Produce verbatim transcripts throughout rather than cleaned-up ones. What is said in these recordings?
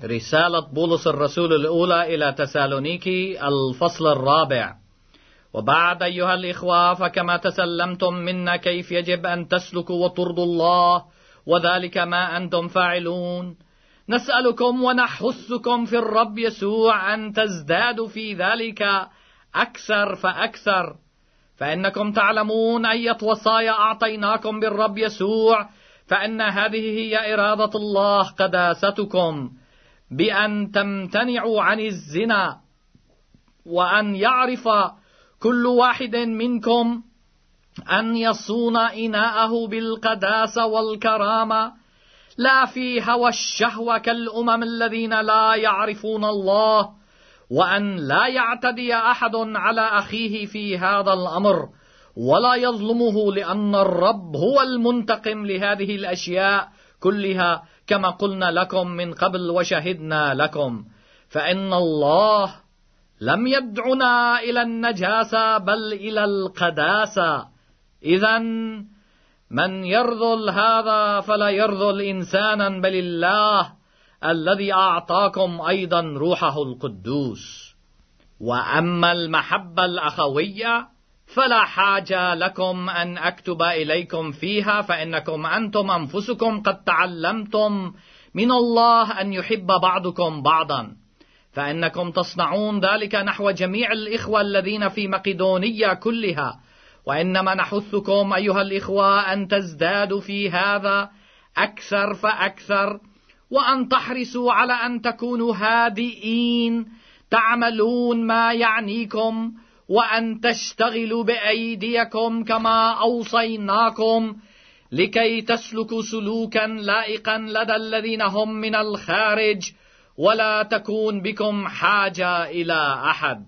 رسالة بولس الرسول الأولى إلى تسالونيكي الفصل الرابع. وبعد أيها الإخوة، فكما تسلمتم منا كيف يجب أن تسلكوا وترضوا الله، وذلك ما أنتم فاعلون، نسألكم ونحثكم في الرب يسوع أن تزدادوا في ذلك أكثر فأكثر، فإنكم تعلمون أية وصايا أعطيناكم بالرب يسوع، فإن هذه هي إرادة الله قداستكم، بأن تمتنعوا عن الزنا، وأن يعرف كل واحد منكم أن يصون إناءه بالقداسة والكرامة، لا في هوى الشهوة كالأمم الذين لا يعرفون الله، وأن لا يعتدي أحد على أخيه في هذا الأمر، ولا يظلمه، لأن الرب هو المنتقم لهذه الأشياء كلها، كما قلنا لكم من قبل وشهدنا لكم. فإن الله لم يدعنا إلى النجاسة بل إلى القداسة. إذن من يرذل هذا فلا يرذل إنسانا بل الله الذي أعطاكم أيضا روحه القدوس. وأما المحبة الأخوية فلا حاجة لكم أن أكتب إليكم فيها، فإنكم أنتم أنفسكم قد تعلمتم من الله أن يحب بعضكم بعضا، فإنكم تصنعون ذلك نحو جميع الإخوة الذين في مقدونية كلها. وإنما نحثكم أيها الإخوة أن تزدادوا في هذا أكثر فأكثر، وأن تحرصوا على أن تكونوا هادئين، تعملون ما يعنيكم، وأن تشتغلوا بأيديكم كما أوصيناكم، لكي تسلكوا سلوكا لائقا لدى الذين هم من الخارج، ولا تكون بكم حاجة إلى أحد.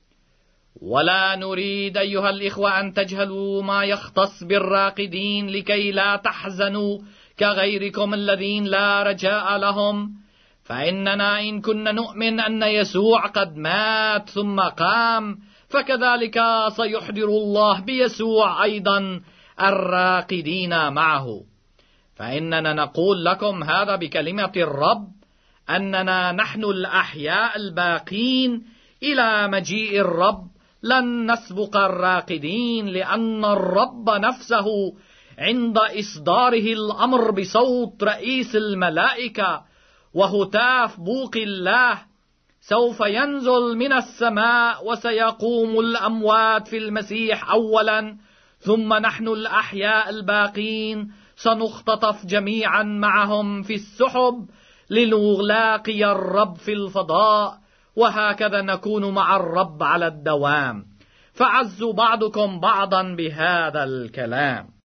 ولا نريد أيها الإخوة أن تجهلوا ما يختص بالراقدين، لكي لا تحزنوا كغيركم الذين لا رجاء لهم. فإننا إن كنا نؤمن أن يسوع قد مات ثم قام، فكذلك سيحضر الله بيسوع أيضا الراقدين معه. فإننا نقول لكم هذا بكلمة الرب، أننا نحن الأحياء الباقين إلى مجيء الرب لن نسبق الراقدين، لأن الرب نفسه عند إصداره الأمر بصوت رئيس الملائكة وهتاف بوق الله سوف ينزل من السماء، وسيقوم الأموات في المسيح أولا، ثم نحن الأحياء الباقين سنختطف جميعا معهم في السحب لنلاقي الرب في الفضاء، وهكذا نكون مع الرب على الدوام. فعزوا بعضكم بعضا بهذا الكلام.